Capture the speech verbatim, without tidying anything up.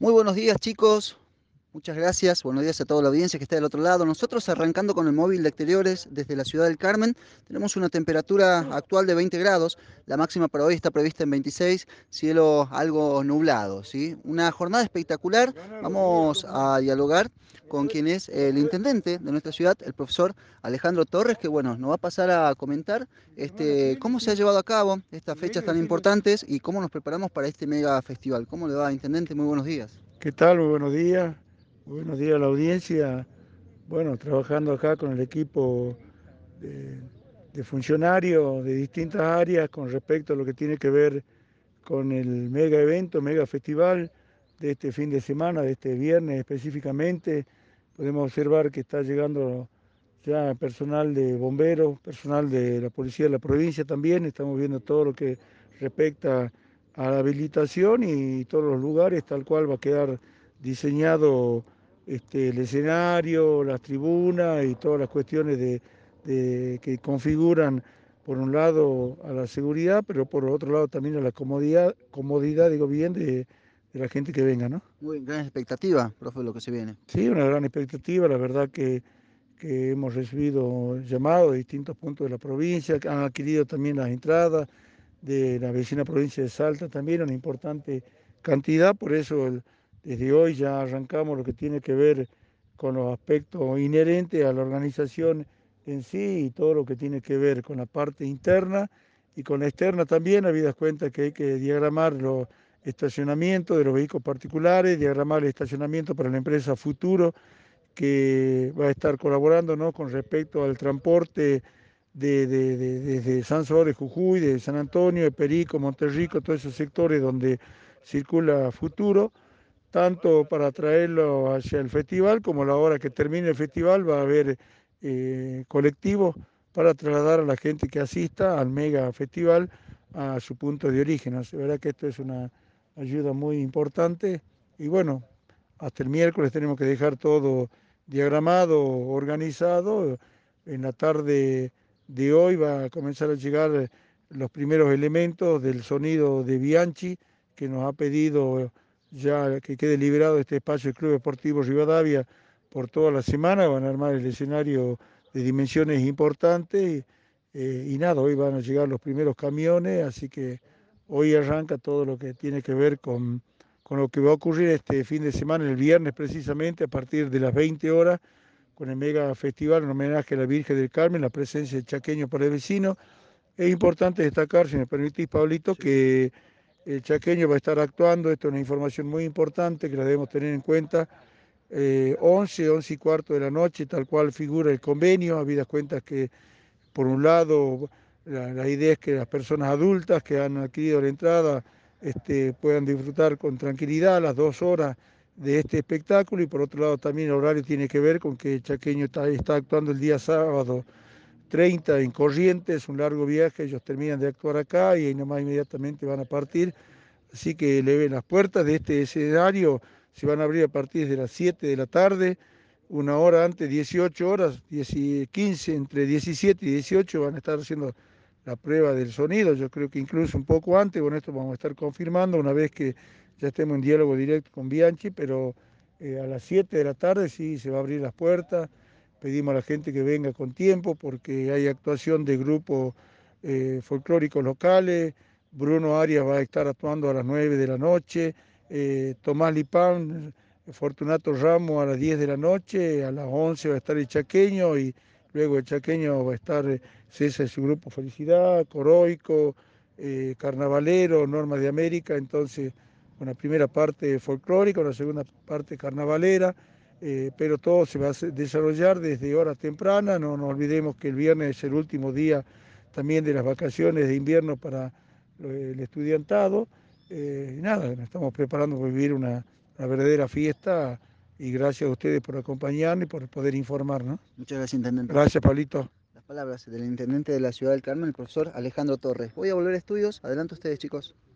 Muy buenos días, chicos. Muchas gracias. Buenos días a toda la audiencia que está del otro lado. Nosotros arrancando con el móvil de exteriores desde la ciudad del Carmen, tenemos una temperatura actual de veinte grados. La máxima para hoy está prevista en veintiséis, cielo algo nublado, ¿sí? Una jornada espectacular. Vamos a dialogar con quien es el intendente de nuestra ciudad, el profesor Alejandro Torres, que bueno, nos va a pasar a comentar este, cómo se ha llevado a cabo estas fechas tan importantes y cómo nos preparamos para este mega festival. ¿Cómo le va, intendente? Muy buenos días. ¿Qué tal? Muy buenos días. Muy buenos días a la audiencia. Bueno, trabajando acá con el equipo de, de funcionarios de distintas áreas con respecto a lo que tiene que ver con el mega evento, mega festival de este fin de semana, de este viernes específicamente. Podemos observar que está llegando ya personal de bomberos, personal de la policía de la provincia también. Estamos viendo todo lo que respecta a la habilitación y todos los lugares, tal cual va a quedar diseñado este, el escenario, las tribunas y todas las cuestiones de, de- que configuran, por un lado, a la seguridad, pero por otro lado también a la comodidad, comodidad digo bien, de, de la gente que venga, ¿no? Muy gran expectativa, profe, lo que se viene. Sí, una gran expectativa, la verdad que, que hemos recibido llamados de distintos puntos de la provincia, que han adquirido también las entradas de la vecina provincia de Salta, también una importante cantidad, por eso el- desde hoy ya arrancamos lo que tiene que ver con los aspectos inherentes a la organización en sí y todo lo que tiene que ver con la parte interna y con la externa también, habidas cuenta que hay que diagramar los estacionamientos de los vehículos particulares, diagramar el estacionamiento para la empresa Futuro, que va a estar colaborando, ¿no?, con respecto al transporte de, de, de- desde San Salvador, Jujuy, de San Antonio, de Perico, Monterrico, todos esos sectores donde circula Futuro, tanto para traerlo hacia el festival como a la hora que termine el festival va a haber eh, colectivos para trasladar a la gente que asista al mega festival a su punto de origen. Así, verdad que esto es una ayuda muy importante y bueno, hasta el miércoles tenemos que dejar todo diagramado, organizado. En la tarde de hoy va a comenzar a llegar los primeros elementos del sonido de Bianchi, que nos ha pedido ya que quede liberado este espacio del Club Deportivo Rivadavia por toda la semana. Van a armar el escenario de dimensiones importantes. Eh, y nada, hoy van a llegar los primeros camiones, así que hoy arranca todo lo que tiene que ver con con lo que va a ocurrir este fin de semana, el viernes precisamente, a partir de las veinte horas, con el mega festival en homenaje a la Virgen del Carmen, la presencia de chaqueño para el vecino. Es importante destacar, si me permitís, Pablito, Sí. que el chaqueño va a estar actuando, esto es una información muy importante que la debemos tener en cuenta, eh, once, once y cuarto de la noche, tal cual figura el convenio, habidas cuentas que, por un lado, la, la idea es que las personas adultas que han adquirido la entrada este, puedan disfrutar con tranquilidad las dos horas de este espectáculo, y por otro lado también el horario tiene que ver con que el chaqueño está, está actuando el día sábado treinta en Corrientes, un largo viaje. Ellos terminan de actuar acá y ahí nomás inmediatamente van a partir. Así que le ven las puertas de este escenario, se van a abrir a partir de las siete de la tarde, una hora antes, dieciocho horas, diez y quince, entre diecisiete y dieciocho van a estar haciendo la prueba del sonido. Yo creo que incluso un poco antes, con esto vamos a estar confirmando una vez que ya estemos en diálogo directo con Bianchi, pero eh, a las siete de la tarde sí se va a abrir las puertas. Pedimos a la gente que venga con tiempo porque hay actuación de grupos eh, folclóricos locales. Bruno Arias va a estar actuando a las nueve de la noche, eh, Tomás Lipán, Fortunato Ramos a las diez de la noche, a las once va a estar el Chaqueño y luego el Chaqueño va a estar eh, César y su grupo Felicidad, Coroico, eh, Carnavalero, Normas de América. Entonces una primera parte folclórica, una segunda parte carnavalera, eh, pero todo se va a desarrollar desde horas tempranas. No nos olvidemos que el viernes es el último día también de las vacaciones de invierno para el estudiantado. Eh, y nada, nos estamos preparando para vivir una, una verdadera fiesta y gracias a ustedes por acompañarnos y por poder informar, ¿no? Muchas gracias, intendente. Gracias, Pablito. Las palabras del intendente de la ciudad del Carmen, el profesor Alejandro Torres. Voy a volver a estudios. Adelante ustedes, chicos.